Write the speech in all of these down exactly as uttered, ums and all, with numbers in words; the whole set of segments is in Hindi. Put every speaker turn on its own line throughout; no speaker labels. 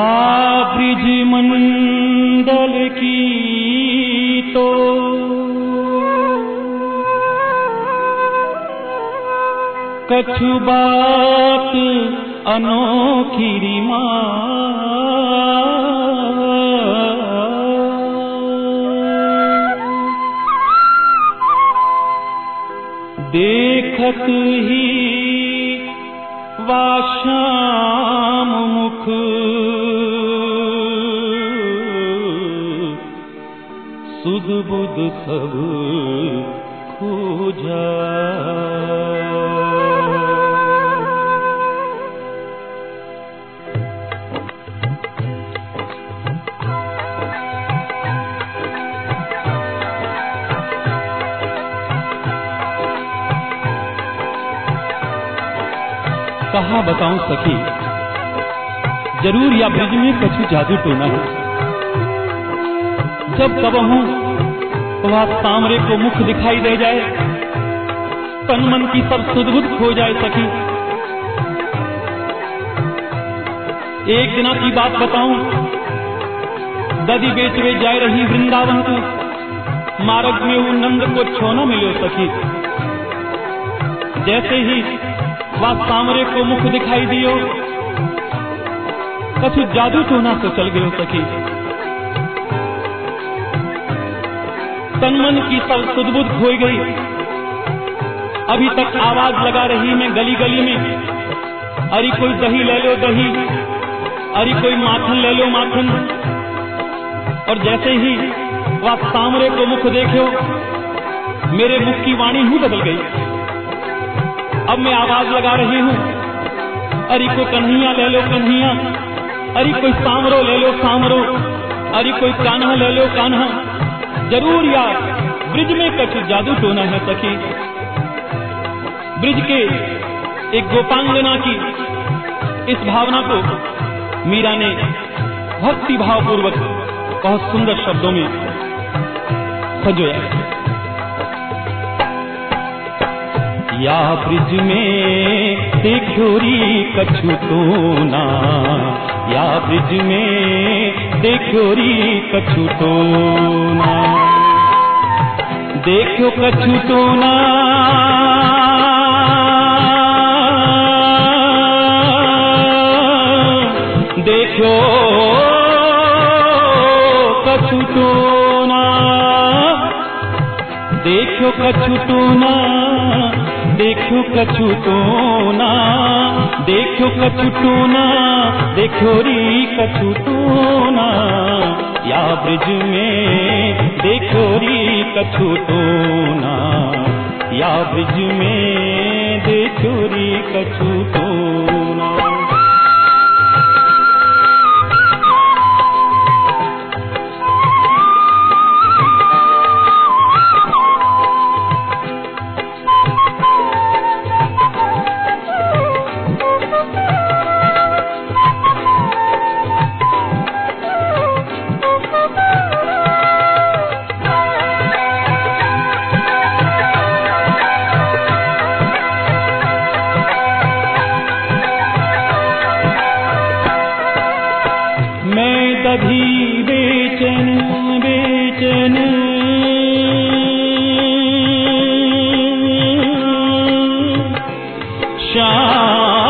या ब्रिज मंडल की तो कछु बात अनोखी रीमा, देखत ही वाश्याम मुख सुध बुध सब खोजा। कहा बताऊं सखी, जरूर या ब्रिज में कछु जादू टोना है। जब कबहू वह तामरे को मुख दिखाई दे जाए, तन मन की सब सुध-बुध खो जाए सखी। एक दिना की बात बताऊं, दधी बेचवे जाए रही वृंदावन को, मार्ग में वो नंद को छोना मिलो सखी। जैसे ही वह तामरे को मुख दिखाई दियो, कछु जादू टोना तो चल गयो सखी। तन मन की सब सुध-बुध खोई गई। अभी तक आवाज लगा रही मैं गली गली में, अरे कोई दही ले लो दही, अरे कोई माखन ले लो माखन। और जैसे ही वह तामरे को मुख देखो, मेरे मुख की वाणी ही बदल गई। अब मैं आवाज लगा रही हूँ, अरे कोई कन्हैया ले लो कन्हैया, अरे कोई सामरो ले लो सामरो, अरे कोई कान्हा ले लो कान्हा। जरूर या ब्रिज में कछु जादू टोना है सखी। ब्रिज के एक गोपांगना की इस भावना को मीरा ने भक्ति भाव पूर्वक बहुत सुंदर शब्दों में सजोया। या ब्रिज में देखोरी कछु टोना, या ब्रिज में देखोरी कछु टोना, देखो कछु टोना, देखो कछु टोना, देखो कछु टोना, देखो कछु टोना, देखो कछु टोना, देखो री कछु टोना। या ब्रिज में देखो री कछु टोना, या ब्रिज में देखो री कछु टोना। दधी बेचन बेचन श्याम,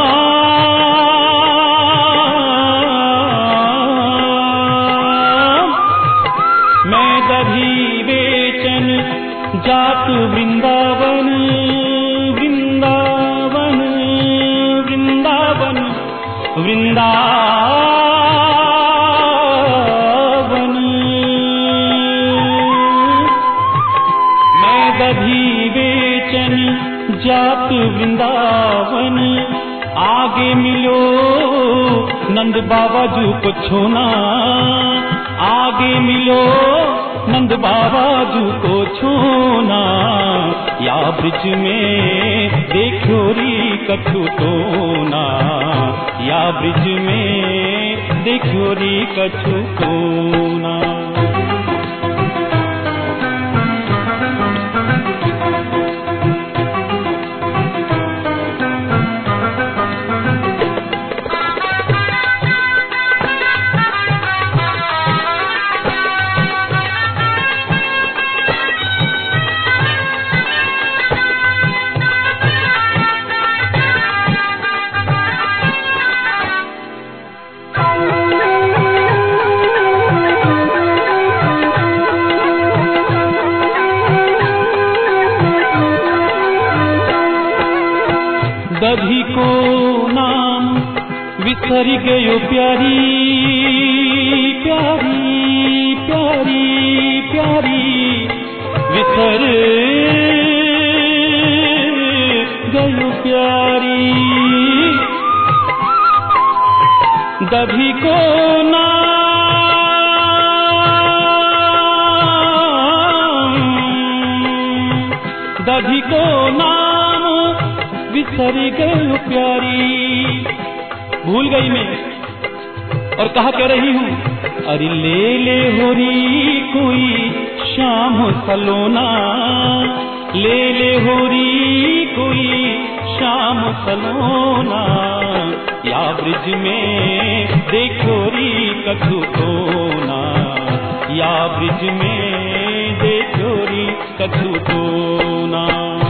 मैं दधी बेचन जात वृंदावन वृंदावन वृंदावन वृंदावन। दधी बेचन जात वृंदावन, आगे मिलो नंद बाबा जू को छोना, आगे मिलो नंद बाबा जू को छोना। या ब्रिज में देखो री कछु टोना, या ब्रिज में देखो री कछु टोना। दधी को नाम विसरी गयो प्यारी प्यारी प्यारी प्यारी विसर गयो प्यारी। दधी को नाम दधी को नाम विसरी गयो प्यारी। भूल गई मैं और कहा कह रही हूँ, अरे ले ले होरी कोई शाम सलोना, ले ले होरी कोई शाम सलोना, या ब्रिज में देखोरी कछु तोना, या ब्रिज में देखोरी कछु तोना।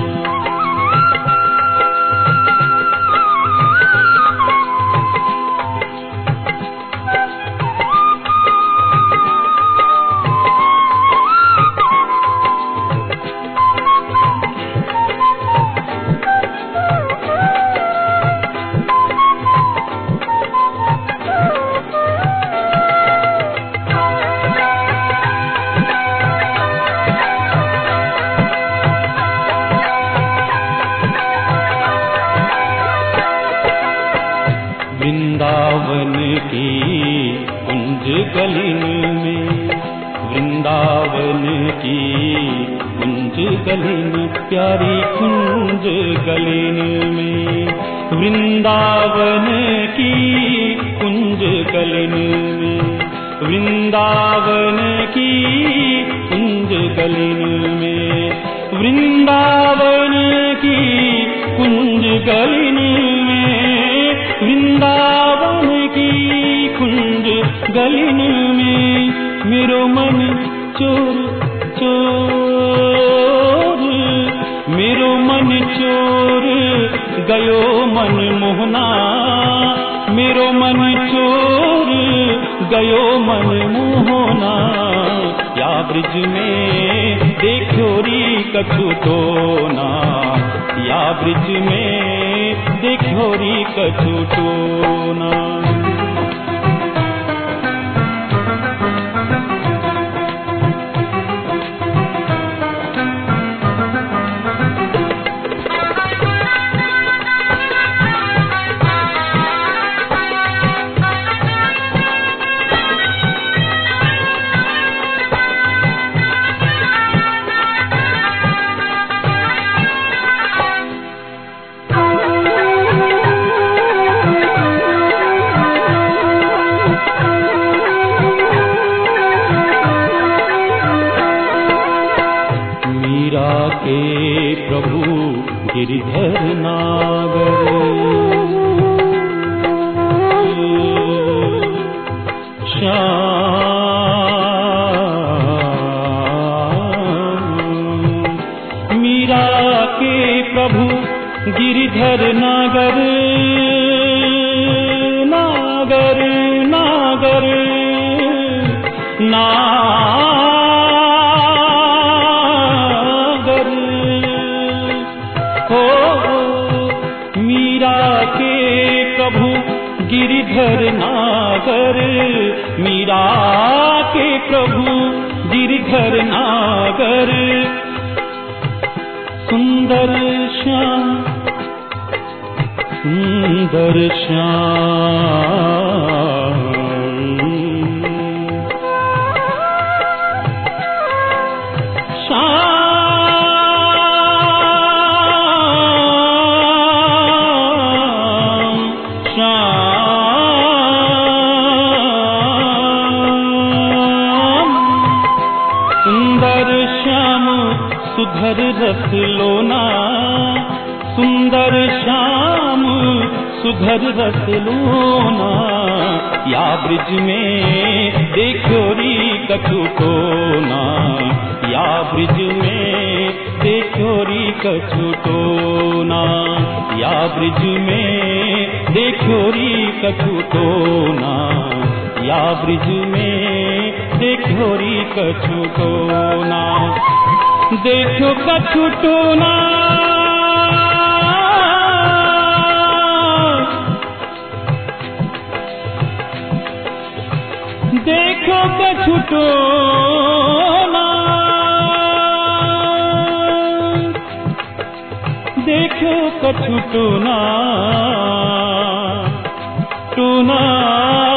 वृंदावन की कुंज गलिन में, वृंदावन की कुंज गलिन, प्यारी कुंज गलिन में, वृंदावन की कुंज गलिन में, वृंदावन की कुंज गलिन में, वृंदावन की कुंज गलिन में, वृंदावन की कुंज गलिन में, मेरो मन चोर चोर, मेरो मन चोर गयो मन मोहना, मेरो मन चोर गयो मन मोहना, या ब्रिज में देखोरी कछु तोना, या ब्रिज में देखोरी कछु तोना। प्रभु गिरिधर नागर, श्याम मीरा के प्रभु गिरिधर नागर, नागर नागर नागर, हो मीरा के प्रभु गिरिधर नागर, मीरा के प्रभु गिरिधर नागर, सुंदर श्याम सुंदर श्याम, सुधर रस लोना, सुंदर श्याम सुधर रस लोना, या ब्रिज में देखोरी कछु तोना, या ब्रिज में देखोरी कछु तोना, या ब्रिज में देखोरी कछु तोना, या ब्रिज में देखोरी कछु तोना। देखो कछु टोना, देखो कछु टोना, देखो कछु टोना, टोना